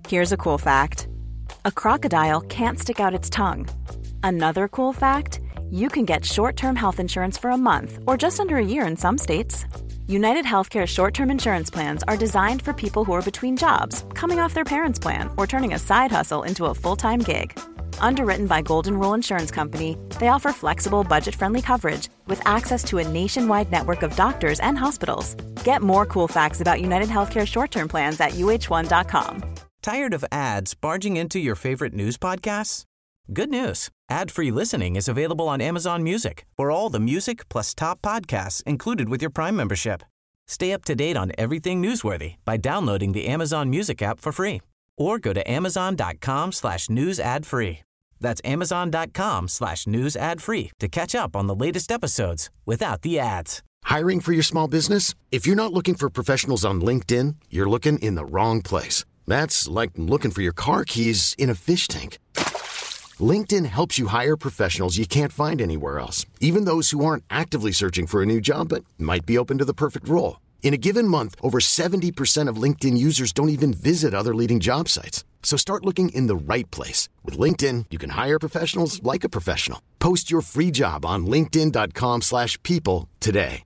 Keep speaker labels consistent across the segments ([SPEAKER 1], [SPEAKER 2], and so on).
[SPEAKER 1] Here's a cool fact. A crocodile can't stick out its tongue. Another cool fact, you can get short-term health insurance for a month or just under a year in some states. United Healthcare short-term insurance plans are designed for people who are between jobs, coming off their parents' plan, or turning a side hustle into a full-time gig. Underwritten by Golden Rule Insurance Company, they offer flexible, budget-friendly coverage with access to a nationwide network of doctors and hospitals. Get more cool facts about United Healthcare short-term plans at uh1.com.
[SPEAKER 2] Tired of ads barging into your favorite news podcasts? Good news. Ad-free listening is available on Amazon Music for all the music plus top podcasts included with your Prime membership. Stay up to date on everything newsworthy by downloading the Amazon Music app for free or go to amazon.com/news ad free. That's amazon.com/news ad free to catch up on the latest episodes without the ads.
[SPEAKER 3] Hiring for your small business? If you're not looking for professionals on LinkedIn, you're looking in the wrong place. That's like looking for your car keys in a fish tank. LinkedIn helps you hire professionals you can't find anywhere else, even those who aren't actively searching for a new job but might be open to the perfect role. In a given month, over 70% of LinkedIn users don't even visit other leading job sites. So start looking in the right place. With LinkedIn, you can hire professionals like a professional. Post your free job on linkedin.com/people today.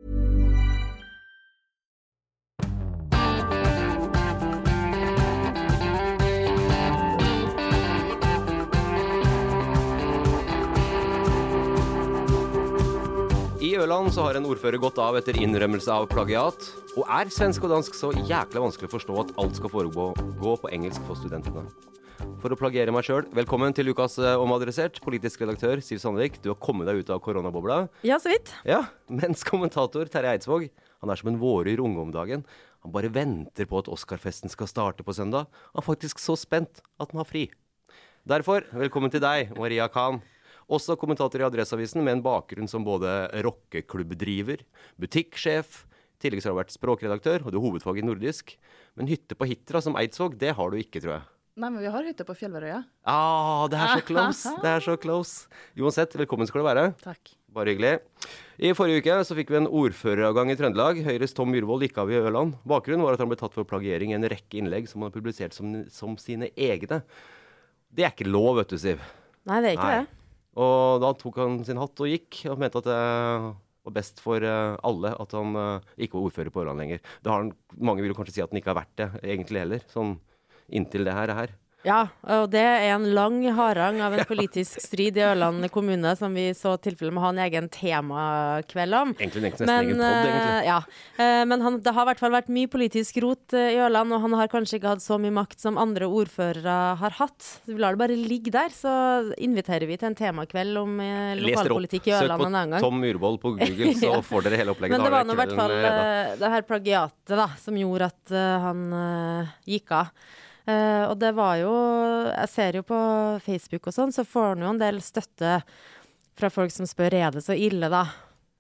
[SPEAKER 4] I Ørland så har en ordfører gått av etter innrømmelse av plagiat, og svensk og dansk så jækla vanskelig å forstå at alt skal gå på engelsk for studentene. For å plagiere meg selv, velkommen til Ukas Omadressert, politisk redaktør Siv Sandvik. Du har kommet deg ut av koronabobla.
[SPEAKER 5] Ja, så vidt.
[SPEAKER 4] Ja, mens kommentator Terje Eidsvåg, han som en våryr unge om dagen. Han bare venter på at Oscar-festen skal starte på søndag. Han er faktisk så spent at han har fri. Derfor, velkommen til deg, Maria Khan. Også kommentator i Adresseavisen med en bakgrunn som både rockeklubbdriver, butikksjef, tidligere har du vært språkredaktør, og du har hovedfag i nordisk. Men hytte på Hitra som Eidsvåg, det har du ikke, tror jeg.
[SPEAKER 5] Nei, men vi har hytte på Fjellverøya.
[SPEAKER 4] Det er så close, det er så close. Uansett, velkommen skal du være.
[SPEAKER 5] Takk.
[SPEAKER 4] Bare hyggelig. I forrige uke så fikk vi en ordføreravgang i Trøndelag. Høyres Tom Myhrvold gikk av i Ørland. Bakgrunnen var at han ble tatt for plagiering i en rekke innlegg som han har publisert som sine egne. Det er ikke lov, vet du, Siv.
[SPEAKER 5] Nei, det er ikke det.
[SPEAKER 4] Og da tok han sin hatt og gikk, og mente at det var best for alle at han ikke var ordfører på Ørland lenger. Mange vil kanskje si at han ikke har vært det egentlig heller, sånn inntil det her er her.
[SPEAKER 5] Ja, og det er en lang harang av en politisk strid i Ørland kommune som vi så tilfelle med å ha en egen temakveld om.
[SPEAKER 4] Egentlig nesten egen podd, egentlig.
[SPEAKER 5] Ja, men det har i hvert fall vært mye politisk rot i Ørland, og han har kanskje ikke hatt så mye makt som andre ordførere har hatt. Så vi lar det bare ligge der, så inviterer vi til en temakveld om lokalpolitikk i Ørland en annen gang.
[SPEAKER 4] Søk på Tom Myhrvold på Google, så får dere hele opplegget.
[SPEAKER 5] Men det var nå i hvert fall det her plagiatet da, som gjorde at han gikk av. Og det var jo, jeg ser jo på Facebook og sånn, så får han jo en del støtte fra folk som spør, er det så ille da?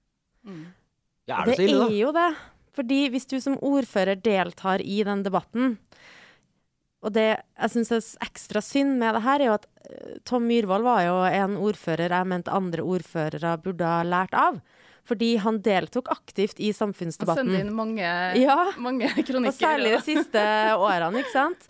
[SPEAKER 4] Ja, er det så ille da?
[SPEAKER 5] Det er jo det, fordi hvis du som ordfører deltar i den debatten, og det jeg synes er ekstra synd med det her, er jo at Tom Myhrvold var jo en ordfører jeg mente andre ordførere burde ha lært av. Fordi han deltok aktivt i samfunnsdebatten.
[SPEAKER 6] Han sendte inn mange kronikker.
[SPEAKER 5] Og særlig de siste årene, ikke sant?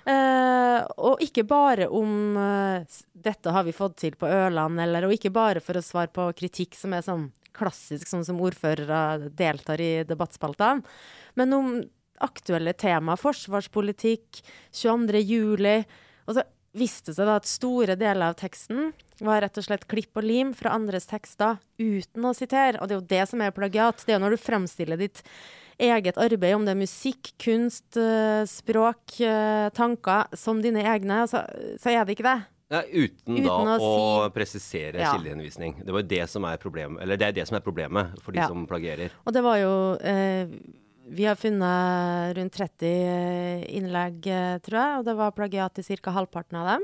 [SPEAKER 5] Og ikke bare om dette har vi fått til på Ørland, og ikke bare for å svare på kritikk som er sånn klassisk, sånn som ordførere deltar i debattspaltene, men om aktuelle tema, forsvarspolitikk, 22. juli, og så viste det seg da at store deler av teksten var rett og slett klipp og lim fra andres tekster uten å sitere, og det er jo det som er plagiat. Det er jo når du fremstiller ditt eget arbeid, om det er musikk, kunst, språk, tanker, som dine egne, så er det ikke det.
[SPEAKER 4] Ja, uten å presisere kildehenvisning. Det var det som er problemet, eller det er det som er problemet for de som plagierer.
[SPEAKER 5] Og det var jo... vi har funnet rundt 30 innlegg, tror jeg, og det var plagiat i cirka halvparten av dem.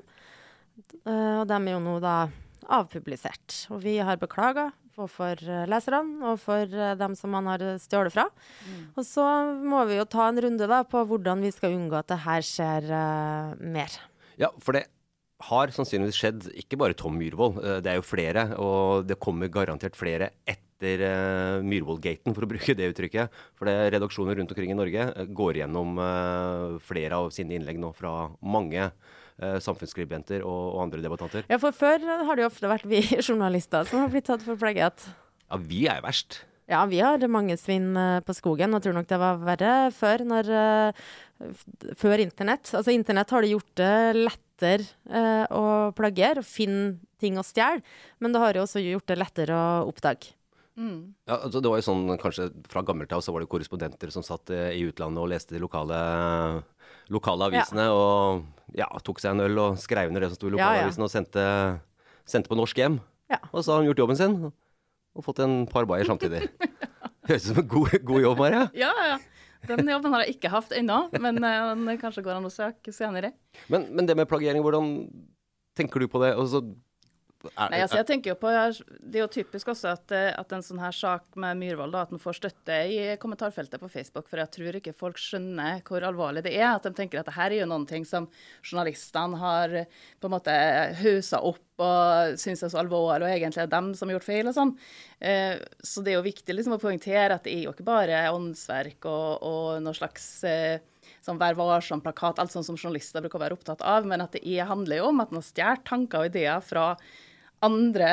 [SPEAKER 5] Og de er jo nå da avpublisert. Og vi har beklaget for leserne og for dem som man har stjålet fra. Og så må vi jo ta en runde da på hvordan vi skal unngå at det her skjer mer.
[SPEAKER 4] Ja, for det har sannsynligvis skjedd ikke bare Tom Myhrvold, det er jo flere, og det kommer garantert flere etter etter Myhrvold-gaten, for å bruke det uttrykket. For det redaksjoner rundt omkring i Norge går gjennom flere av sine innlegg nå fra mange samfunnsskribenter og andre debattanter.
[SPEAKER 5] Ja, for før har det jo ofte vært vi journalister som har blitt tatt for plagiat.
[SPEAKER 4] Ja, vi verst.
[SPEAKER 5] Ja, vi har mange svinn på skogen, og jeg tror nok det var verre før, før internett. Altså, internett har det gjort det lettere å plagiere og finne ting å stjele, men det har jo også gjort det lettere å oppdage.
[SPEAKER 4] Ja, altså det var jo sånn, kanskje fra gammelt av så var det korrespondenter som satt i utlandet og leste de lokale avisene, og tok seg en øl og skrev under det som stod i lokalavisen og sendte på norsk hjem. Ja. Og så har han gjort jobben sin. Og fått en par bayer samtidig. Høres ut som en god jobb, Maria.
[SPEAKER 6] Ja. Den jobben har jeg ikke hatt ennå, men den kanskje går an å søke senere.
[SPEAKER 4] Men det med plagiering, hvordan tenker du på det?
[SPEAKER 6] Nei, altså jeg tenker jo på, det er jo typisk også at en sånn her sak med Myhrvold, da, at den får støtte i kommentarfeltet på Facebook, for jeg tror ikke folk skjønner hvor alvorlig det at de tenker at det her er jo noen ting som journalistene har på en måte huset opp og synes er så alvorlig, og egentlig er dem som har gjort feil og sånn. Så det er jo viktig liksom å poengtere at det er jo ikke bare åndsverk og noe slags sånn vær varsom plakat, alt sånn som journalister bruker å være opptatt av, men at det handler jo om at man stjert tanker og ideer fra andre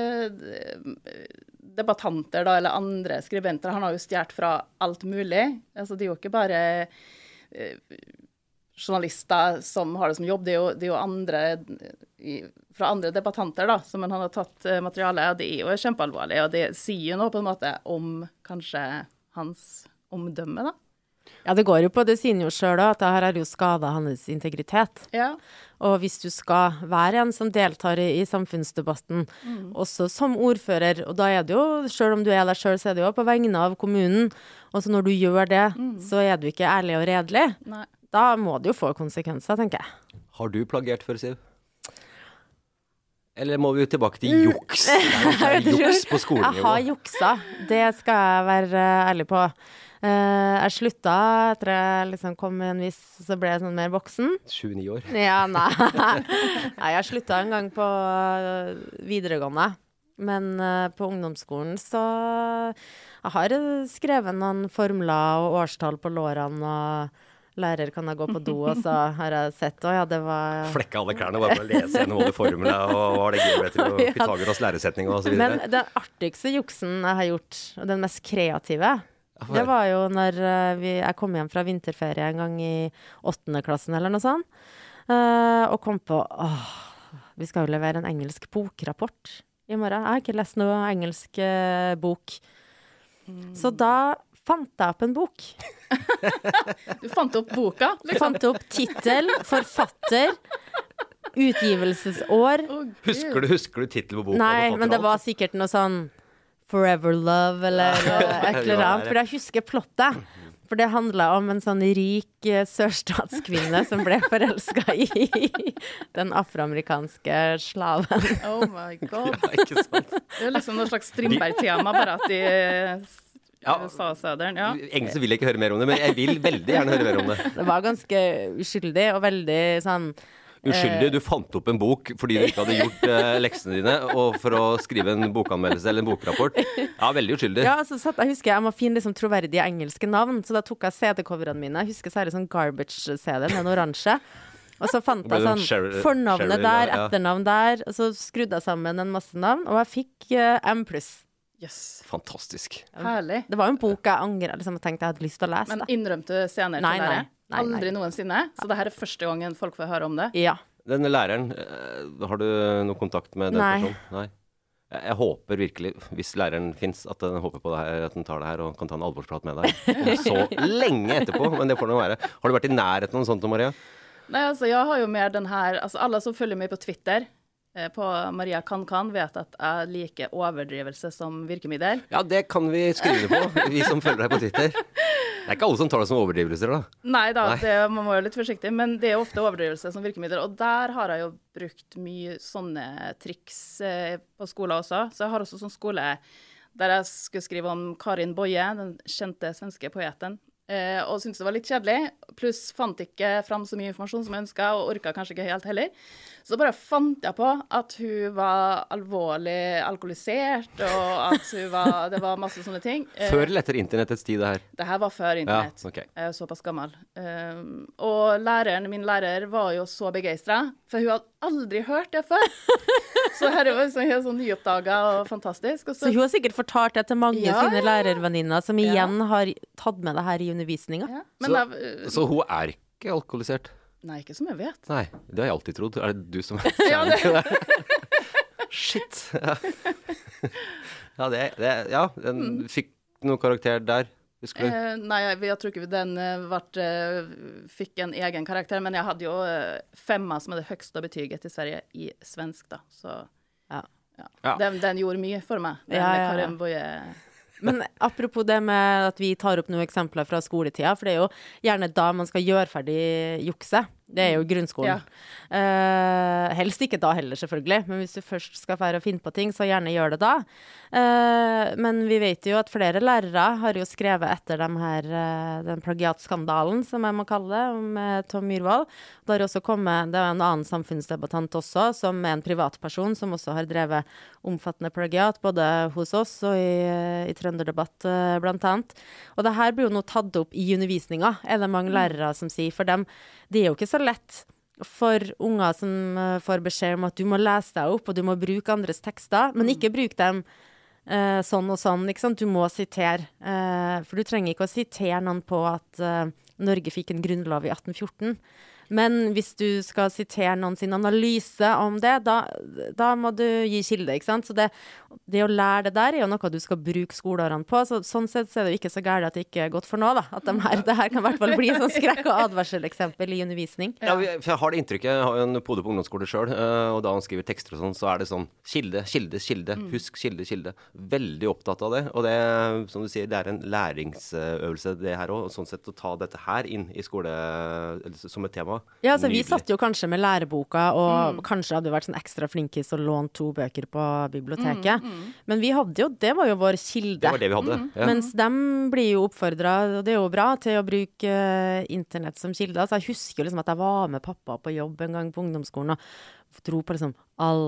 [SPEAKER 6] debattanter da, eller andre skribenter. Han har jo stjert fra alt mulig. Altså, det er jo ikke bare journalister som har det som jobb, det er jo andre fra andre debattanter da, som han har tatt materiale, og det er jo kjempealvorlig, og det sier jo noe på en måte om kanskje hans omdømme da.
[SPEAKER 5] Ja, det går jo på, det sier jo selv da, at det her har jo skadet hans integritet.
[SPEAKER 6] Ja.
[SPEAKER 5] Og hvis du skal være en som deltar i samfunnsdebatten, også som ordfører, og da det jo, selv om du der selv, så det jo på vegne av kommunen, og så når du gjør det, så du ikke ærlig og redelig.
[SPEAKER 6] Nei.
[SPEAKER 5] Da må det jo få konsekvenser, tenker jeg.
[SPEAKER 4] Har du plagiert før, Siv? Eller må vi jo tilbake til juks? Det juks på skolen.
[SPEAKER 5] Jeg har juksa, det skal jeg være ærlig på. Jeg slutta etter jeg liksom kom med en viss, så ble jeg sånn mer voksen.
[SPEAKER 4] 29 år.
[SPEAKER 5] Ja, nei. Nei, jeg slutta en gang på videregående. Men på ungdomsskolen så jeg har skrevet noen formler og årstall på lårene, og lærer kan jeg gå på do, og så har jeg sett, og det var...
[SPEAKER 4] Flekka alle klærne bare for å lese gjennom alle formler, og hva det geometri, og Pythagoras læresetning og så videre.
[SPEAKER 5] Men den artigste juksen jeg har gjort, og den mest kreative, det var jo når jeg kom hjem fra vinterferie en gang i 8. klassen eller noe sånt, og kom på, vi skal jo levere en engelsk bokrapport i morgen. Jeg har ikke lest noe engelsk bok. Så da fant jeg opp en bok.
[SPEAKER 6] Du fant opp boka?
[SPEAKER 5] Du fant opp titel, forfatter, utgivelsesår.
[SPEAKER 4] Husker du titel på boka?
[SPEAKER 5] Nei, men det var sikkert noe sånn Forever Love eller et eller annet, for jeg husker plottet. For det handlet om en sånn rik sørstatskvinne som ble forelsket i den afroamerikanske slaven.
[SPEAKER 6] Oh my god.
[SPEAKER 4] Ja, ikke sant?
[SPEAKER 6] Det er liksom noe slags Strindberg-tema, bare at de sa søderen, ja.
[SPEAKER 4] Egentlig så vil jeg ikke høre mer om det, men jeg vil veldig gjerne høre mer om det.
[SPEAKER 5] Det var ganske uskyldig og veldig sånn...
[SPEAKER 4] Uskyldig, du fant opp en bok fordi du ikke hadde gjort leksene dine, og for å skrive en bokanmeldelse eller en bokrapport. Ja, veldig uskyldig.
[SPEAKER 5] Ja, så jeg husker jeg må finne liksom troverdige engelske navn, så da tok jeg CD-coverne mine. Jeg husker særlig sånn garbage-CD, den oransje. Og så fant jeg sånn fornavnet der, etternavn der, og så skrudde jeg sammen en masse navn, og jeg fikk M+.
[SPEAKER 6] Yes.
[SPEAKER 4] Fantastisk.
[SPEAKER 6] Herlig.
[SPEAKER 5] Det var jo en bok jeg angret, liksom, jeg tenkte jeg hadde lyst til å lese.
[SPEAKER 6] Men innrømte du senere til dere? Nei. Aldri noensinne? Så det her er første gangen folk får høre om det?
[SPEAKER 5] Ja.
[SPEAKER 4] Denne læreren, har du noe kontakt med den personen? Nei. Jeg håper virkelig, hvis læreren finnes, at den håper på det her, at den tar det her og kan ta en alvorsprat med deg. Så lenge etterpå, men det får noe være. Har du vært i nærheten av noe sånt, Maria?
[SPEAKER 6] Nei, altså jeg har jo mer den her, altså alle som følger meg på Twitter, på Maria Kan, vet at jeg liker overdrivelse som virkemiddel.
[SPEAKER 4] Ja, det kan vi skrive på, vi som følger deg på Twitter. Det er ikke alle som tar det som overdrivelser da.
[SPEAKER 6] Nei da, man må jo litt forsiktig, men det er ofte overdrivelse som virkemiddel, og der har jeg jo brukt mye sånne triks på skolen også. Så jeg har også sånn skole der jeg skulle skrive om Karin Boye, den kjente svenske poeten, og syntes det var litt kjedelig, pluss fant ikke fram så mye informasjon som jeg ønsket, og orket kanskje ikke helt heller. Så bare fant jeg på at hun var alvorlig alkoholisert, og at det var masse sånne ting.
[SPEAKER 4] Før eller etter internettets tid, det her?
[SPEAKER 6] Det her var før internett.
[SPEAKER 4] Ja, okay.
[SPEAKER 6] Jeg er såpass gammel. Og min lærer var jo så begeistret, for hun hadde aldri hørt det før. Så her var det helt sånn nyoppdaget og fantastisk. Og
[SPEAKER 5] så hun har sikkert fortalt det til mange sine lærervenninner, som igjen har tatt med det her i undervisningen.
[SPEAKER 6] Ja.
[SPEAKER 4] Så hun er ikke alkoholisert?
[SPEAKER 6] Nei, ikke som jeg vet.
[SPEAKER 4] Nei, det har jeg alltid trodd. Er det du som
[SPEAKER 6] ja, det.
[SPEAKER 4] Shit. Den fikk noen karakter der, husker du?
[SPEAKER 6] Nei, jeg tror ikke den fikk en egen karakter, men jeg hadde jo 5 som er det høyeste betyget i Sverige i svensk, da. Så den gjorde mye for meg. Karin Boye.
[SPEAKER 5] Men apropos det med at vi tar opp noen eksempler fra skoletida, for det er jo gjerne da man skal gjøre ferdig jukse. Det er jo grunnskolen. Helst ikke da heller, selvfølgelig. Men hvis du først skal fære og finne på ting, så gjerne gjør det da. Men vi vet jo at flere lærere har jo skrevet etter den plagiatskandalen, som jeg må kalle det, med Tom Myhrvold. Det har også kommet, det er en annen samfunnsdebattant også, som er en privatperson, som også har drevet omfattende plagiat, både hos oss og i Trønderdebatt blant annet. Og det her blir jo nå tatt opp i undervisninga, er det mange lærere som sier, for dem, det er jo ikke så lett for unger som får beskjed om at du må lese deg opp, og du må bruke andres tekster, men ikke bruke dem sånn og sånn, ikke sant? Du må sitere, for du trenger ikke å sitere noen på at Norge fikk en grunnlov i 1814. Men hvis du skal sitere noen sin analyse om det, da må du gi kilde, ikke sant? Så det å lære det der er jo noe du skal bruke skoleårene på, så sånn sett så er det jo ikke så gærent at det ikke er godt for noe, da. At det her kan i hvert fall bli sånn skrekk- og advarseleksempel i undervisning.
[SPEAKER 4] Ja, for jeg har det inntrykket, jeg har jo en pode på ungdomsskole selv, og da han skriver tekster og sånn, så er det sånn kilde, husk kilde. Veldig opptatt av det, og det, som du sier, det er en læringsøvelse det her også, og sånn sett å ta dette her inn i skole som et tema.
[SPEAKER 5] Ja, altså vi satt jo kanskje med læreboka, og kanskje hadde vært sånn ekstra flinkis og lånt 2 bøker på biblioteket. Men vi hadde jo, det var jo vår kilde.
[SPEAKER 4] Det var det vi hadde, ja.
[SPEAKER 5] Mens dem blir jo oppfordret, og det er jo bra, til å bruke internett som kilde. Altså jeg husker jo liksom at jeg var med pappa på jobb en gang på ungdomsskolen, og dro på liksom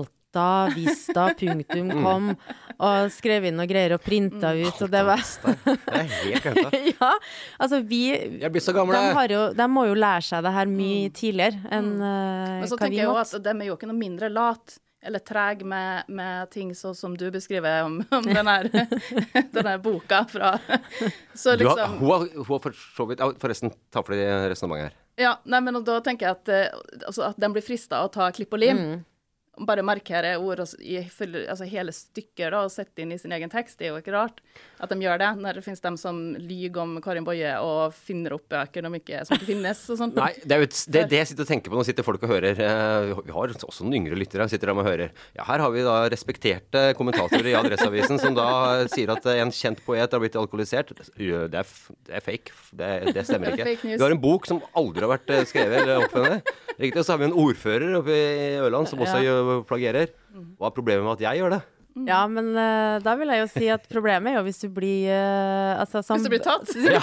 [SPEAKER 5] Vista.com og skrev inn og greier og printa ut, og det var
[SPEAKER 4] det er helt gøy.
[SPEAKER 5] Ja, altså
[SPEAKER 4] jeg blir så gammel.
[SPEAKER 5] De må jo lære seg det her mye tidligere enn
[SPEAKER 6] men så tenker jeg jo at de er jo ikke noe mindre lat eller treg med ting så som du beskriver om denne boka fra så liksom
[SPEAKER 4] hun har for så vidt forresten, ta for det resonemanget her.
[SPEAKER 6] Ja, nei, men da tenker jeg at de blir fristet å ta klipp og lim. Bare markere ord i hele stykker da, og sette inn i sin egen tekst. Det er jo ikke rart at de gjør det, når det finnes dem som lyger om Karin Boye og finner opp bøker som ikke finnes og sånt.
[SPEAKER 4] Nei, det er det jeg sitter og tenker på. Nå sitter folk og hører. Vi har også noen yngre lyttere sitter der og hører. Ja, her har vi da respekterte kommentatorer i Adresseavisen som da sier at en kjent poet har blitt alkoholisert. Det er fake. Det stemmer ikke. Vi har en bok som aldri har vært skrevet eller oppfunnet. Riktig, og så har vi en ordfører oppe i Ørland som også plagierer. Hva er problemet med at jeg gjør det?
[SPEAKER 5] Ja, men da vil jeg jo si at problemet er jo hvis du blir
[SPEAKER 6] hvis du blir tatt?
[SPEAKER 4] Ja.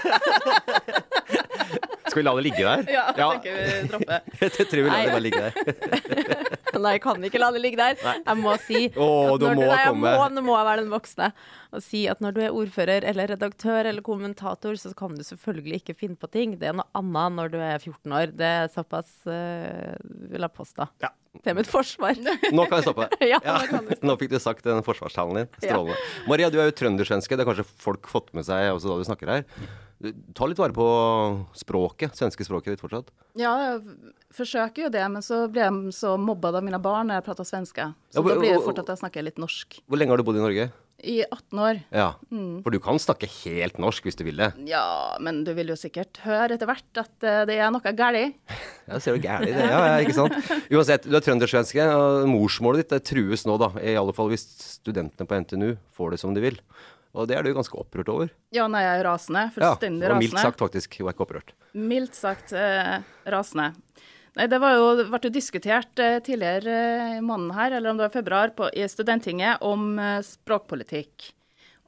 [SPEAKER 4] Skal vi la det ligge der?
[SPEAKER 6] Ja, jeg tenker vi dropper.
[SPEAKER 4] Jeg tror vi lar det bare ligge der.
[SPEAKER 5] Nei, jeg kan ikke la det ligge der.
[SPEAKER 4] Nei.
[SPEAKER 5] Jeg må si nå må jeg være den voksne og si at når du er ordfører eller redaktør eller kommentator, så kan du selvfølgelig ikke finne på ting. Det er noe annet når du er 14 år. Det er såpass vil jeg påstå. Ja. Det er mitt forsvar.
[SPEAKER 4] Nå kan jeg stoppe.
[SPEAKER 5] Ja,
[SPEAKER 4] nå fikk du sagt den forsvarstalen din. Strålende. Ja. Maria, du er jo trøndersvenske. Det har kanskje folk fått med seg også da du snakker her. Ta litt vare på språket, svenske språket ditt fortsatt.
[SPEAKER 6] Ja, jeg forsøker jo det, men så ble jeg så mobbet av mine barn når jeg prater svenske. Så da blir det fort at jeg snakker litt norsk.
[SPEAKER 4] Hvor lenge har du bodd i Norge?
[SPEAKER 6] I 18 år.
[SPEAKER 4] Ja, for du kan snakke helt norsk hvis du vil det.
[SPEAKER 6] Ja, men du vil jo sikkert høre etter hvert at det er noe gærlig.
[SPEAKER 4] Ja, ser du gærlig det? Ja, ikke sant? Uansett, du er trøndersvenske, og morsmålet ditt trues nå da, i alle fall hvis studentene på NTNU får det som de vil. Og det er du ganske opprørt over.
[SPEAKER 6] Ja, nei, jeg er rasende, fullstendig rasende.
[SPEAKER 4] Ja, mildt sagt faktisk, hun er ikke opprørt.
[SPEAKER 6] Mildt sagt rasende. Nei, det var jo vært diskutert tidligere i måneden her, eller om det var i februar, i Studenttinget om språkpolitikk.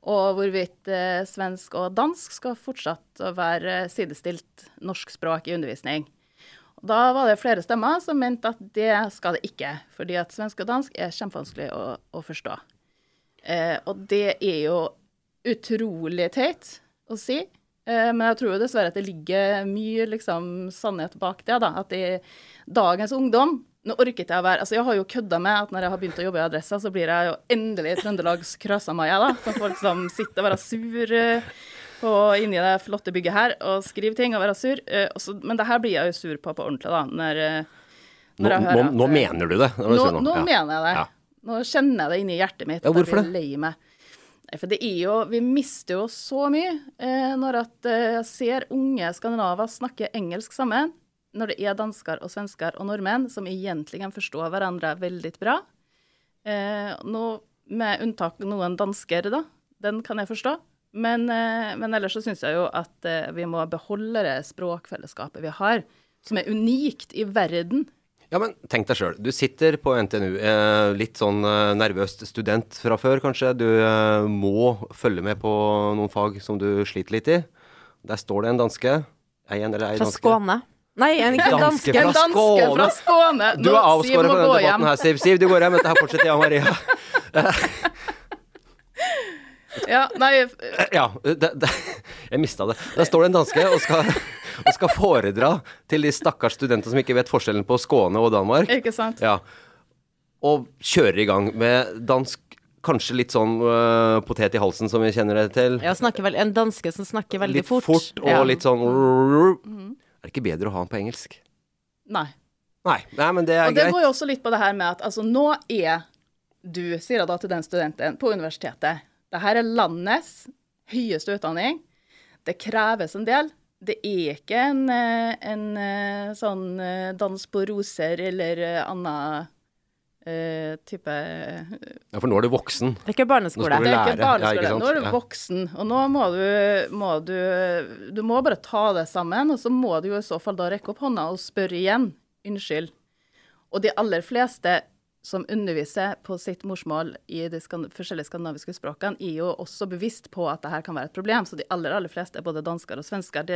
[SPEAKER 6] og hvorvidt svensk og dansk skal fortsatt være sidestilt norsk språk i undervisning. Da var det flere stemmer som mente at det skal det ikke, fordi at svensk og dansk kjempevanskelig å forstå. Og det jo utrolig teit å si, men jeg tror jo dessverre at det ligger mye liksom sannhet bak det da, at dagens ungdom, nå orket jeg å være, altså jeg har jo kødda med at når jeg har begynt å jobbe i Adressa, så blir jeg jo endelig Trøndelags Krasamaja da, som folk som sitter og være sur inni det flotte bygget her, og skriver ting og være sur, men det her blir jeg jo sur på ordentlig da, når jeg hører at...
[SPEAKER 4] Nå mener du det?
[SPEAKER 6] Nå mener jeg det. Ja. Nå kjenner jeg det inni hjertet mitt.
[SPEAKER 4] Ja, hvorfor det?
[SPEAKER 6] Jeg blir lei meg. For det jo, vi mister jo så mye når at jeg ser unge skandinaver snakke engelsk sammen, når det dansker og svensker og nordmenn som egentlig forstår hverandre veldig bra. Nå, med unntak noen dansker da, den kan jeg forstå. Men ellers så synes jeg jo at vi må beholde det språkfellesskapet vi har, som unikt i verden.
[SPEAKER 4] Ja, men tenk deg selv. Du sitter på NTNU, litt sånn nervøst student fra før kanskje. Du må følge med på noen fag som du sliter litt i. Der står det en danske. En danske.
[SPEAKER 5] Fra Skåne. Nei, ikke danske.
[SPEAKER 6] En danske fra Skåne.
[SPEAKER 4] Du avskåret fra denne debatten her, Siv. Siv, du går hjem. Dette her fortsetter jeg og Maria.
[SPEAKER 6] Ja, nei...
[SPEAKER 4] Ja, jeg mistet det. Der står det en danske og skal foredra til de stakkars studenter som ikke vet forskjellen på Skåne og Danmark.
[SPEAKER 6] Ikke sant?
[SPEAKER 4] Ja. Og kjører i gang med dansk, kanskje litt sånn potet i halsen som vi kjenner det til.
[SPEAKER 5] Ja, en danske som snakker veldig fort.
[SPEAKER 4] Litt fort og litt sånn... Er det ikke bedre å ha den på engelsk?
[SPEAKER 6] Nei.
[SPEAKER 4] Nei, men det greit.
[SPEAKER 6] Og det går jo også litt på det her med at, altså, nå du, sier jeg da til den studenten på universitetet, dette landets høyeste utdanning. Det kreves en del. Det ikke en sånn dans på roser eller annen type...
[SPEAKER 4] Ja, for nå er du voksen.
[SPEAKER 5] Det ikke barneskole.
[SPEAKER 6] Det ikke barneskole. Ja, nå du voksen, og nå må du må bare ta det sammen, og så må du jo i så fall da rekke opp hånda og spørre igjen. Unnskyld. Og de aller fleste som underviser på sitt morsmål i de forskjellige skandinaviske språkene, jo også bevisst på at dette kan være et problem. Så de aller fleste, både dansker og svensker,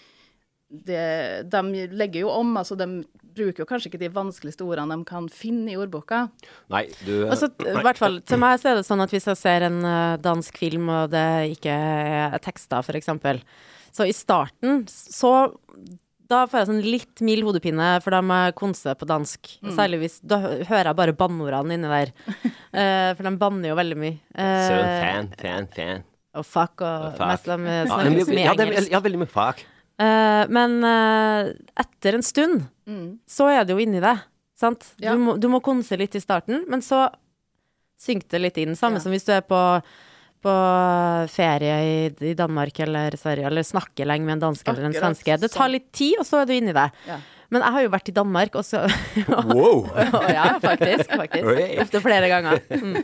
[SPEAKER 6] de legger jo om, altså de bruker jo kanskje ikke de vanskeligste ordene de kan finne i ordboka.
[SPEAKER 4] Nei,
[SPEAKER 5] altså, i hvert fall, til meg så det sånn at hvis jeg ser en dansk film, og det ikke tekster, for eksempel, så i starten, da får jeg sånn litt mild hodepine, for da må jeg konse på dansk. Særlig hvis, da hører jeg bare banneordene inni der. For de banner jo veldig mye.
[SPEAKER 4] Fan.
[SPEAKER 5] Og fuck, og mest de snakker så mye engelsk.
[SPEAKER 4] Ja, veldig mye fuck.
[SPEAKER 5] Men etter en stund, så det jo inni det, sant?
[SPEAKER 6] Ja.
[SPEAKER 5] Du må konse litt i starten, men så synker det litt inn. Samme som hvis du på ferie i Danmark eller Sverige, eller snakker lenge med en dansk eller en svenske. Det tar litt tid, og så du inne i det. Ja. Men jeg har jo vært i Danmark, og så...
[SPEAKER 4] Wow!
[SPEAKER 5] Ja, faktisk. Ofte flere ganger.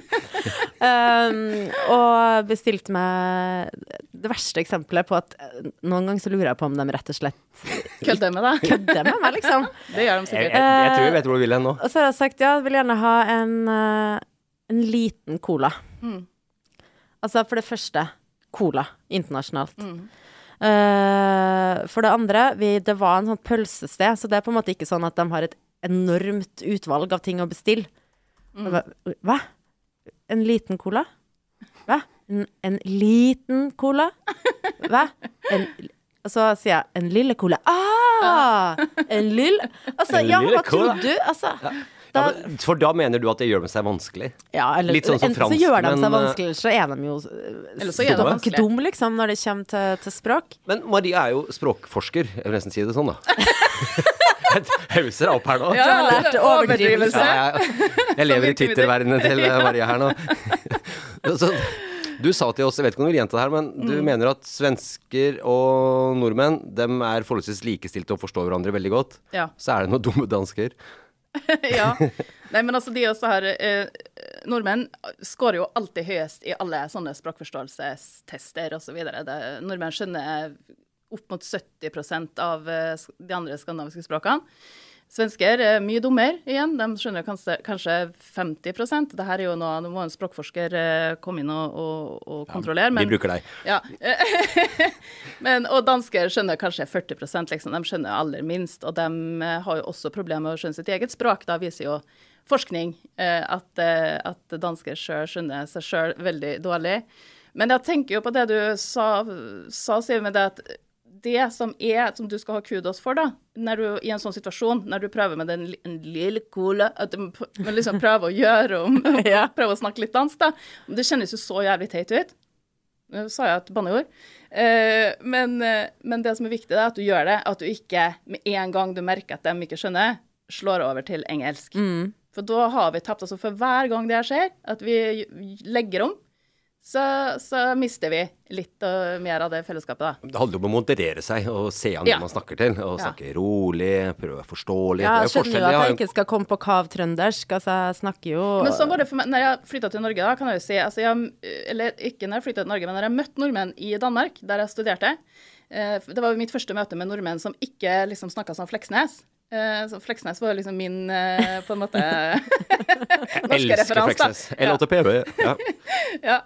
[SPEAKER 5] Og bestilte meg det verste eksempelet på at noen ganger så lurer jeg på om de rett og slett
[SPEAKER 6] kødder med deg.
[SPEAKER 5] Kødder med meg, liksom.
[SPEAKER 6] Det gjør de sikkert.
[SPEAKER 4] Jeg tror jeg vet hvor du vil hen nå.
[SPEAKER 5] Og så har jeg sagt, jeg vil gjerne ha en liten cola. Altså, for det første, cola, internasjonalt. For det andre, det var en sånn pølsested, så det på en måte ikke sånn at de har et enormt utvalg av ting å bestille. Hva? En liten cola? Hva? En liten cola? Hva? Og så sier jeg, en lille cola. En lille... Altså, hva tror du? Altså...
[SPEAKER 4] Ja, for da mener du at det gjør med seg vanskelig?
[SPEAKER 5] Ja, eller
[SPEAKER 4] litt sånn som fransk,
[SPEAKER 5] så gjør de seg vanskelig, så de jo dum, liksom, når det kommer til språk.
[SPEAKER 4] Men Maria jo språkforsker, jeg vil nesten si det sånn da. Jeg husker opp her nå.
[SPEAKER 5] Ja, jeg har lært overdrivelse.
[SPEAKER 4] Jeg lever i Twitter-verdenen til Maria her nå. Så, du sa til oss, jeg vet ikke om du vil gjenta det her, men du mener at svensker og nordmenn, dem forholdsvis likestilte og forstår hverandre veldig godt.
[SPEAKER 6] Ja.
[SPEAKER 4] Så det noen dumme dansker.
[SPEAKER 6] Ja. Nei, men altså de også her nordmenn skårer jo alltid høyest i alle sånne språkforståelsestester og så videre. Nordmenn skjønner opp mot 70% av de andre skandinaviske språkene. Svensker mye dummere igjen, de skjønner kanskje 50%. Det her jo noe, nå må en språkforsker komme inn og kontrollere.
[SPEAKER 4] Ja, vi bruker deg.
[SPEAKER 6] Ja. Og dansker skjønner kanskje 40%, liksom. De skjønner aller minst, og de har jo også problemer med å skjønne sitt eget språk. Da viser jo forskning at dansker selv skjønner seg selv veldig dårlig. Men jeg tenker jo på det du sa Siv, med det at det som du skal ha kudos for da, når du i en sånn situasjon, når du prøver med den lille cola, at du liksom prøver å gjøre om, prøver å snakke litt dansk da, det kjennes jo så jævlig teit ut. Nå sa jeg et banneord. Men det som viktig er at du gjør det, at du ikke med en gang du merker at de ikke skjønner, slår over til engelsk. For da har vi tapt, altså for hver gang det skjer, at vi legger om, så mister vi litt mer av det fellesskapet da.
[SPEAKER 4] Det handler om å moderere seg og se an det man snakker til, og snakke rolig, prøve å forstå litt.
[SPEAKER 5] Ja, jeg skjønner jo at jeg ikke skal komme på kav-trøndersk, altså jeg snakker jo...
[SPEAKER 6] Men så var det for meg, når jeg flyttet til Norge da, kan jeg jo si, altså eller ikke når jeg flyttet til Norge, men når jeg møtte nordmenn i Danmark, der jeg studerte, det var jo mitt første møte med nordmenn som ikke liksom snakket som Fleksnes. Så Fleksnes var liksom min, på en måte, norske referanse.
[SPEAKER 4] L8PV, ja.
[SPEAKER 6] Ja,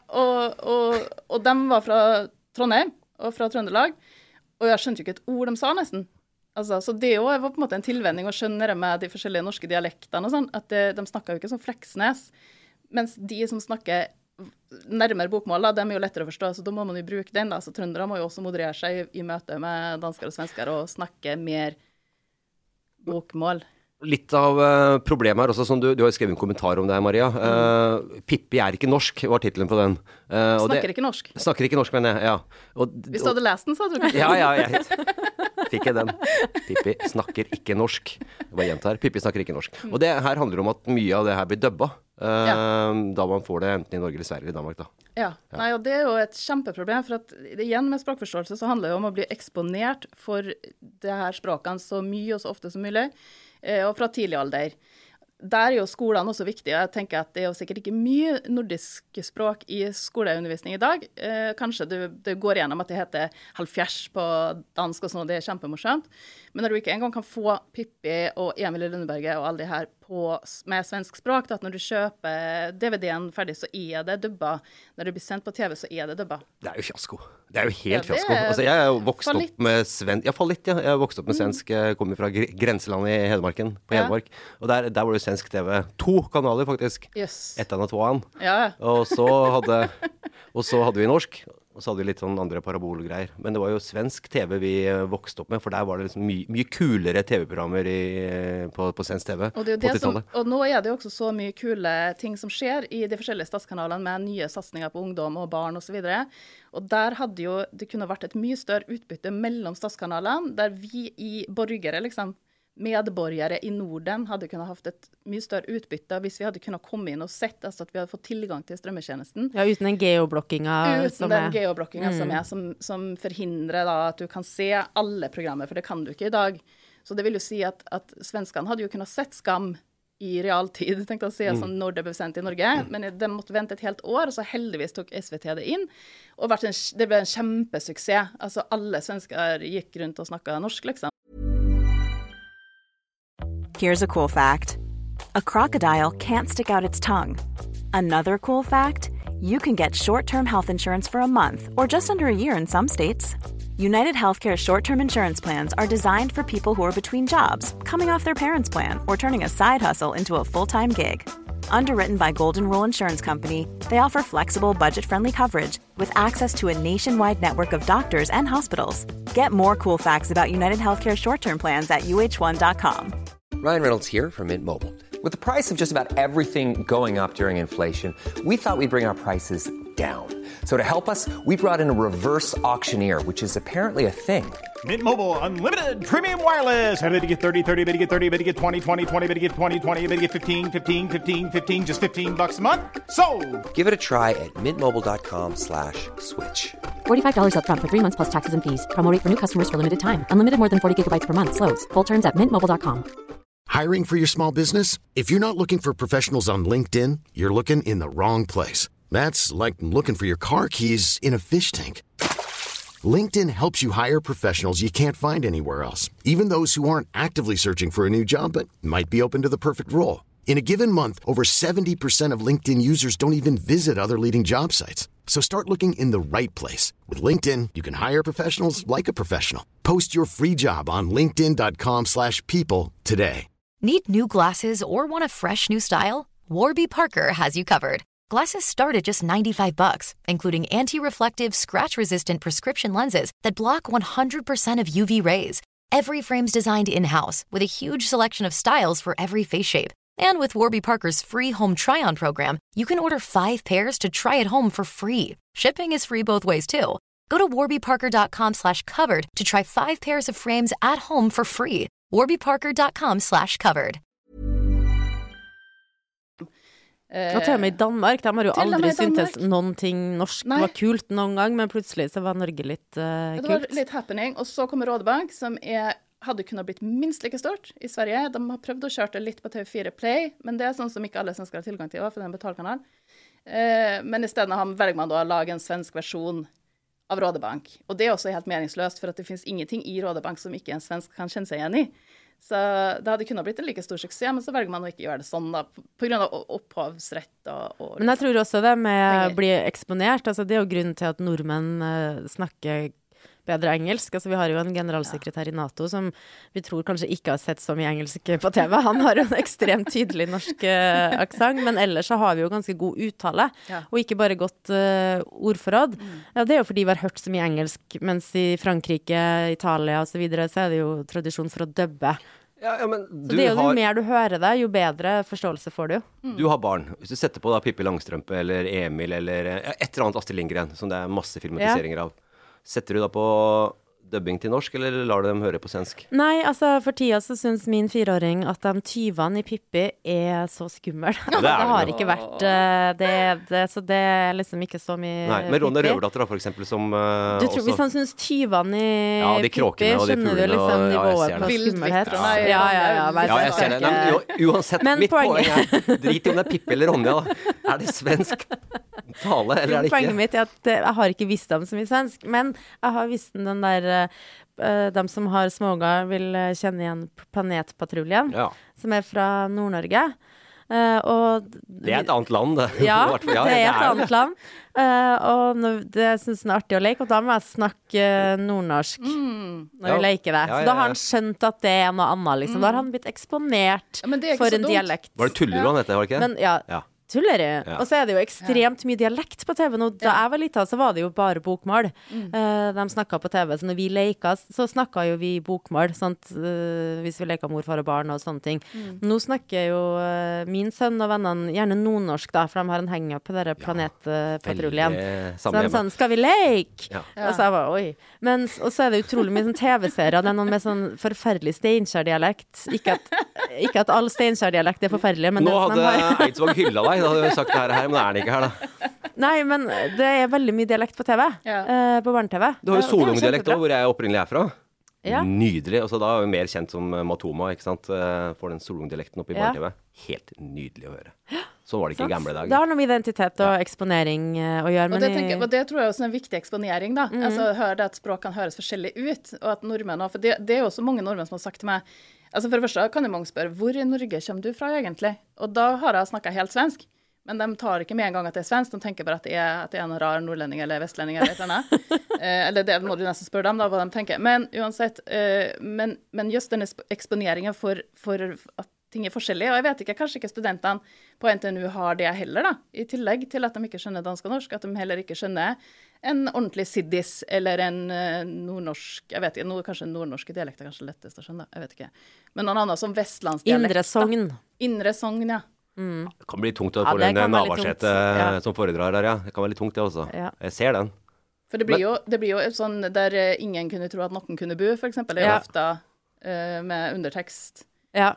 [SPEAKER 6] og de var fra Trondheim og fra Trøndelag, og jeg skjønte jo ikke et ord de sa nesten. Altså, så det var på en måte en tilvenning å skjønne det med de forskjellige norske dialektene og sånn, at de snakket jo ikke som Fleksnes, mens de som snakker nærmere bokmål, da, de er jo lettere å forstå, så da må man jo bruke den da, så trøndere må jo også moderere seg i møte med dansker og svensker og snakke mer bokmål.
[SPEAKER 4] Litt av problemet her også, som du har skrevet en kommentar om det her, Maria. Pippi er ikke norsk, var titelen på den.
[SPEAKER 6] Snakker ikke norsk.
[SPEAKER 4] Snakker ikke norsk, mener jeg, ja.
[SPEAKER 6] Hvis du hadde lest den, så hadde du kanskje.
[SPEAKER 4] Ja, fikk jeg den. Pippi snakker ikke norsk. Jeg bare gjentar, Pippi snakker ikke norsk. Og det her handler om at mye av det her blir dubba, da man får det enten i Norge eller Sverige eller Danmark, da.
[SPEAKER 6] Ja, nei, og det er jo et kjempeproblem, for at igjen med språkforståelse så handler det jo om å bli eksponert for det her språkene så mye og så ofte som mulig, og fra tidlig alder. Der er jo skolene også viktige. Jeg tenker at det er jo sikkert ikke mye nordisk språk i skoleundervisning i dag. Kanskje det går igjennom at det heter halvfjers på dansk og sånn, og det er kjempemorsomt. Men når du ikke engang kan få Pippi og Emil i Lønneberget og alle de her med svensk språk, at når du kjøper DVD-en ferdig, så er det dubba. Når det blir sendt på TV, så er det dubba.
[SPEAKER 4] Det er jo fiasko. Det er jo helt fiasko. Altså, jeg er jo vokst opp med svensk... Ja, fallitt, ja. Jeg er vokst opp med svensk. Jeg kommer fra grenselandet i Hedmarken, på Hedmark. Og der var det svensk TV. 2 kanaler, faktisk. Ettan og tvåan. Ja. Og så hadde vi norsk. Og så hadde vi litt sånn andre parabolgreier. Men det var jo svensk TV vi vokste opp med, for der var det liksom mye kulere TV-programmer på svensk TV på 80-tallet.
[SPEAKER 6] Og nå er det jo også så mye kule ting som skjer i de forskjellige statskanalene med nye satsninger på ungdom og barn og så videre. Og der hadde jo det kunne vært et mye større utbytte mellom statskanalene, der vi i borgere, liksom, medborgere i Norden hadde kunnet haft et mye større utbytte hvis vi hadde kunnet komme inn og sett, altså at vi hadde fått tilgang til strømmetjenesten.
[SPEAKER 5] Ja, uten den geoblokkinga
[SPEAKER 6] som forhindrer da at du kan se alle programmer, for det kan du ikke i dag. Så det vil jo si at svenskene hadde jo kunnet sett Skam i realtid, tenkte jeg å si, altså når det ble sendt i Norge, men de måtte vente et helt år, og så heldigvis tok SVT det inn, og det ble en kjempesuksess. Altså alle svensker gikk rundt og snakket norsk, liksom.
[SPEAKER 1] Here's a cool fact. A crocodile can't stick out its tongue. Another cool fact, you can get short-term health insurance for a month or just under a year in some states. United Healthcare short-term insurance plans are designed for people who are between jobs, coming off their parents' plan, or turning a side hustle into a full-time gig. Underwritten by Golden Rule Insurance Company, they offer flexible, budget-friendly coverage with access to a nationwide network of doctors and hospitals. Get more cool facts about United Healthcare short-term plans at uh1.com.
[SPEAKER 7] Ryan Reynolds here from Mint Mobile. With the price of just about everything going up during inflation, we thought we'd bring our prices down. So to help us, we brought in a reverse auctioneer, which is apparently a thing.
[SPEAKER 8] Mint Mobile Unlimited Premium Wireless. How to get 30, 30, bit to get 30, bit to get 20, 20, 20, bit to get 20, 20, bit to get 15, 15, 15, 15, just $15 a month? Sold!
[SPEAKER 7] Give it a try at mintmobile.com/switch.
[SPEAKER 9] $45 up front for 3 months plus taxes and fees. Promo rate for new customers for limited time. Unlimited more than 40 gigabytes per month. Slows full terms at mintmobile.com.
[SPEAKER 3] Hiring for your small business? If you're not looking for professionals on LinkedIn, you're looking in the wrong place. That's like looking for your car keys in a fish tank. LinkedIn helps you hire professionals you can't find anywhere else, even those who aren't actively searching for a new job but might be open to the perfect role. In a given month, over 70% of LinkedIn users don't even visit other leading job sites. So start looking in the right place. With LinkedIn, you can hire professionals like a professional. Post your free job on linkedin.com/people today.
[SPEAKER 10] Need new glasses or want a fresh new style? Warby Parker has you covered. Glasses start at just $95, including anti-reflective, scratch-resistant prescription lenses that block 100% of UV rays. Every frame's designed in-house with a huge selection of styles for every face shape. And with Warby Parker's free home try-on program, you can order 5 pairs to try at home for free. Shipping is free both ways, too. Go to warbyparker.com/covered to try 5 pairs of frames at home for free. warbyparker.com/covered.
[SPEAKER 5] Og til og med I Danmark, de har jo aldri syntes noen ting norsk var kult noen gang, men plutselig så var Norge litt kult.
[SPEAKER 6] Det var litt happening, og så kommer Rådebank, som hadde kunnet blitt minst like stort I Sverige. De har prøvd å kjøre det litt på TV4 Play, men det sånn som ikke alle svensker har tilgang til, for det en betalkanal. Men I stedet velger man da å lage en svensk versjon av Rådebank. Og det også helt meningsløst, for at det finnes ingenting I Rådebank som ikke en svensk kan kjenne seg igjen I. Så det hadde kunnet blitt en like stor suksess, men så velger man å ikke gjøre det sånn da, på grunn av opphavsrett og
[SPEAKER 5] Men jeg tror også det med å bli eksponert, altså det jo grunnen til at nordmenn snakker bedre engelsk. Altså vi har jo en generalsekretær I NATO som vi tror kanskje ikke har sett så mye engelsk på TV. Han har jo en ekstremt tydelig norsk aksent, men ellers så har vi jo ganske god uttale, og ikke bare godt ordforråd. Ja, det jo fordi vi har hørt så mye engelsk, mens I Frankrike, Italia og så videre, så det jo tradisjon for å dubbe.
[SPEAKER 4] Ja, men
[SPEAKER 5] så det jo mer du hører det, jo bedre forståelse får du jo.
[SPEAKER 4] Du har barn. Hvis du setter på da Pippi Langstrømpe eller Emil eller et eller annet Astrid Lindgren, som det masse filmatiseringer av, setter du da på dubbing til norsk, eller lar du dem høre på svensk?
[SPEAKER 5] Nei, altså for tida så synes min 4-åring at de tyvene I Pippi så skummel. Det har ikke vært det, så det liksom ikke så mye
[SPEAKER 4] Nei, men Ronny Røverdatter da, for eksempel, som
[SPEAKER 5] du tror, hvis han synes tyvene I
[SPEAKER 4] de
[SPEAKER 5] Pippi, skjønner du liksom nivået på skummelhet?
[SPEAKER 4] Ja, jeg ser det. Nei, uansett, men mitt poeng drit I om det Pippi eller Ronja da. Det svensk tale, eller det ikke?
[SPEAKER 5] Poenget mitt at jeg har ikke visst dem som I svensk, men jeg har visst den der de som har småunger vil kjenne igjen Planetpatruljen, som fra Nord-Norge. Og
[SPEAKER 4] det et annet land, det.
[SPEAKER 5] Ja, det et annet land. Og det synes han artig å leke, og da må jeg snakke nordnorsk når vi leker det. Så da har han skjønt at det noe annet, liksom. Da har han blitt eksponert for en dialekt.
[SPEAKER 4] Var det Tullerud han var det ikke?
[SPEAKER 5] Men ja. Tulleri. Og så det jo ekstremt mye dialekt på TV nå. Da jeg var liten, så var det jo bare bokmål. De snakket på TV, så når vi leket, så snakket jo vi bokmål, sant? Hvis vi leker mor, far og barn og sånne ting. Nå snakker jo min sønn og vennene gjerne nordnorsk da, for de har en henge på dere Planetpatruljen. Så de sånn, skal vi leke? Og så jeg bare, oi. Men, og så det utrolig mye sånn TV-serier, det noen med sånn forferdelig Steinkjer-dialekt. Ikke at all Steinkjer-dialekt forferdelig, men
[SPEAKER 4] nå hadde Eidsvåg hylla deg. Da hadde du sagt det her, men det den ikke her da.
[SPEAKER 5] Nei, men det veldig mye dialekt på TV, på barne-TV.
[SPEAKER 4] Du har jo Solung-dialekt også, hvor jeg opprinnelig fra. Nydelig, og så da jo mer kjent som Matoma, ikke sant? For den Solung-dialekten oppe I barne-TV. Helt nydelig å høre. Så var det ikke I gamle dager.
[SPEAKER 5] Det har noe med identitet og eksponering å gjøre.
[SPEAKER 6] Og det tror jeg også en viktig eksponering da. Altså, hør det at språk kan høres forskjellig ut, og at nordmenn, for det jo også mange nordmenn som har sagt til meg, altså for det første kan jo mange spørre, hvor I Norge kommer du fra egentlig? Og da har jeg snakket helt svensk, men de tar ikke med en gang at det svensk, de tenker bare at det en rar nordlending eller vestlending eller et eller annet. Eller det må du nesten spørre dem da, hva de tenker. Men uansett, men just denne eksponeringen for at ting forskjellige, og jeg vet ikke, kanskje ikke studentene på NTNU har det heller da, I tillegg til at de ikke skjønner dansk og norsk, at de heller ikke skjønner en ordentlig siddis, eller en nordnorsk, jeg vet ikke, kanskje nordnorske dialekter er kanskje lettest å skjønne, jeg vet ikke. Men noen annen som vestlandsdialekt.
[SPEAKER 5] Indre Sogn.
[SPEAKER 6] Indre Sogn, ja.
[SPEAKER 4] Det kan bli tungt å få en Navarsete som foredrar der, Det kan være litt tungt det også. Jeg ser den.
[SPEAKER 6] For det blir jo sånn der ingen kunne tro at noen kunne bo, for eksempel, I ofte med undertekst.
[SPEAKER 5] Ja.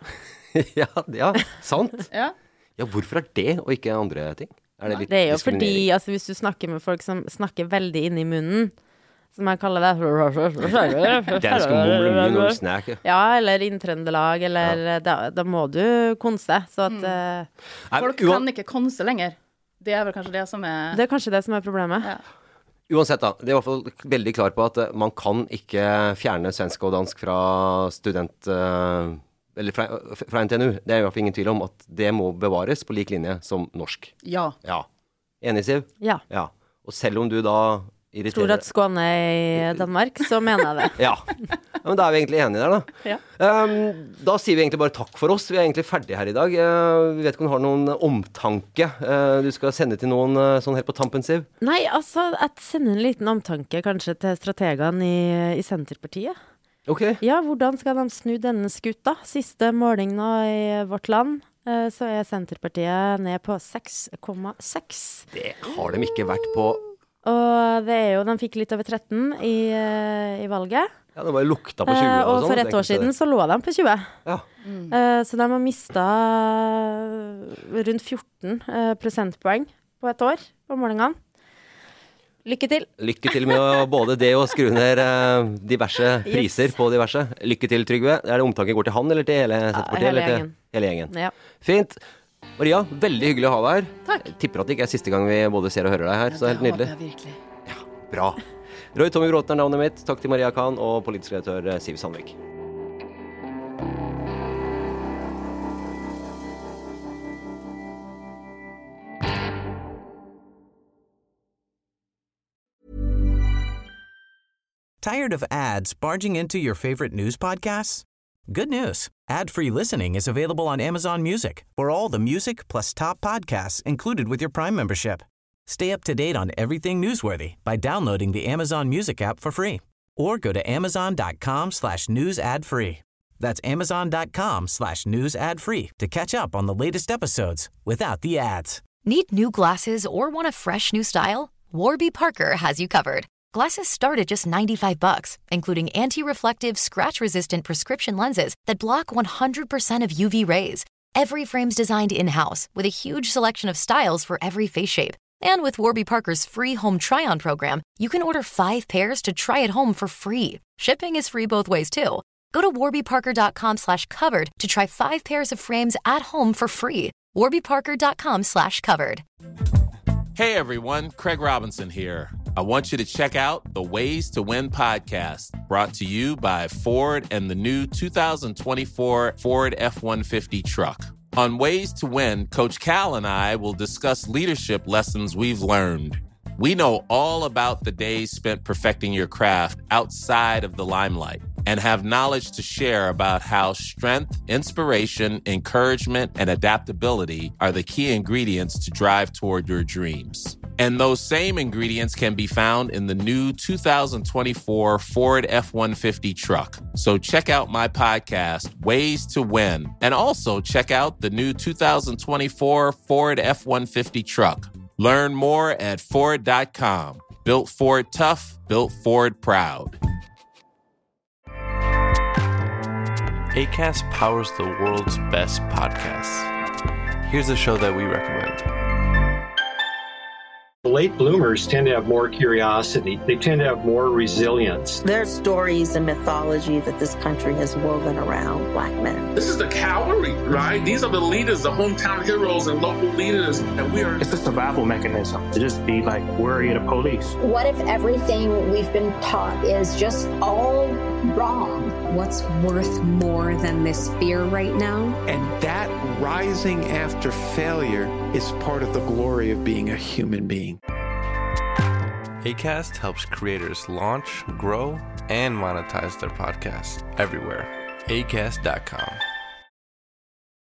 [SPEAKER 4] ja, sant. Ja, hvorfor det, og ikke andre ting?
[SPEAKER 5] Det jo fordi, altså hvis du snakker med folk som snakker veldig inn I munnen, som jeg kaller det.
[SPEAKER 4] Den skal mumle mye når du snakker.
[SPEAKER 5] Ja, eller inntrøndelag, eller da må du konse, så at
[SPEAKER 6] folk kan ikke konse lenger. Det vel kanskje det som
[SPEAKER 5] Det kanskje det som problemet.
[SPEAKER 4] Uansett da, det er I hvert fall veldig klar på at man kan ikke fjerne svensk og dansk fra eller fra NTNU. Det I hvert fall ingen tvil om at det må bevares på lik linje som norsk.
[SPEAKER 6] Ja.
[SPEAKER 4] Ja. Enig, Siv?
[SPEAKER 5] Ja.
[SPEAKER 4] Ja. Og selv om du da irriterer...
[SPEAKER 5] Tror at Skåne I Danmark, så mener jeg det.
[SPEAKER 4] Ja. Men da vi egentlig enige der da.
[SPEAKER 5] Ja.
[SPEAKER 4] Da sier vi egentlig bare takk for oss. Vi egentlig ferdige her I dag. Vi vet ikke om du har noen omtanke du skal sende til noen sånn helt på tampen, Siv?
[SPEAKER 5] Nei, altså, jeg sender en liten omtanke kanskje til strategene I Senterpartiet.
[SPEAKER 4] Ok.
[SPEAKER 5] Ja, hvordan skal de snu denne skuta? Siste måling nå I vårt land, så Senterpartiet ned på 6,6.
[SPEAKER 4] Det har de ikke vært på...
[SPEAKER 5] Og det jo, de fikk litt over 13 I valget.
[SPEAKER 4] Ja, det bare lukta på 20
[SPEAKER 5] og for et år siden så lå de på 20.
[SPEAKER 4] Ja.
[SPEAKER 5] Så de har mistet rundt 14 prosentpoeng på et år på målingene. Lykke til!
[SPEAKER 4] Lykke til med både det og skru ned diverse priser på diverse. Lykke til, Trygve. Det omtanken går til han eller til hele Senterpartiet?
[SPEAKER 5] Hele gjengen.
[SPEAKER 4] Hele gjengen.
[SPEAKER 5] Ja.
[SPEAKER 4] Fint. Maria, veldig hyggelig å ha deg her.
[SPEAKER 6] Takk.
[SPEAKER 4] Jeg tipper at det ikke siste gang vi både ser og hører deg her, så det helt nydelig.
[SPEAKER 6] Det håper jeg virkelig.
[SPEAKER 4] Ja, bra. Roy Tommy Bråten navnet mitt. Takk til Maria Kahn og politisk redaktør Siv Sandvik.
[SPEAKER 2] Tired of ads barging into your favorite news podcasts? Good news. Ad-free listening is available on Amazon Music for all the music plus top podcasts included with your Prime membership. Stay up to date on everything newsworthy by downloading the Amazon Music app for free or go to amazon.com/news ad free. That's amazon.com/news ad free to catch up on the latest episodes without the ads.
[SPEAKER 10] Need new glasses or want a fresh new style? Warby Parker has you covered. Glasses start at just $95, including anti-reflective, scratch-resistant prescription lenses that block 100% of UV rays. Every frame's designed in-house with a huge selection of styles for every face shape. And with Warby Parker's free home try-on program, you can order 5 pairs to try at home for free. Shipping is free both ways, too. Go to warbyparker.com/covered to try 5 pairs of frames at home for free. warbyparker.com/covered.
[SPEAKER 11] Hey everyone, Craig Robinson here. I want you to check out the Ways to Win podcast, brought to you by Ford and the new 2024 Ford F-150 truck. On Ways to Win, Coach Cal and I will discuss leadership lessons we've learned. We know all about the days spent perfecting your craft outside of the limelight and have knowledge to share about how strength, inspiration, encouragement, and adaptability are the key ingredients to drive toward your dreams. And those same ingredients can be found in the new 2024 Ford F-150 truck. So check out my podcast, Ways to Win, and also check out the new 2024 Ford F-150 truck. Learn more at Ford.com. Built Ford tough, built Ford proud.
[SPEAKER 12] Acast powers the world's best podcasts. Here's a show that we recommend.
[SPEAKER 13] Late bloomers tend to have more curiosity. They tend to have more resilience.
[SPEAKER 14] There are stories and mythology that this country has woven around Black men.
[SPEAKER 15] This is the cavalry, right? These are the leaders, the hometown heroes and local leaders. And we are...
[SPEAKER 16] It's a survival mechanism to just be like worried of police.
[SPEAKER 17] What if everything we've been taught is just all wrong?
[SPEAKER 18] What's worth more than this fear right now?
[SPEAKER 19] And that rising after failure is part of the glory of being a human being.
[SPEAKER 12] Acast helps creators launch, grow, and monetize their podcasts everywhere. Acast.com.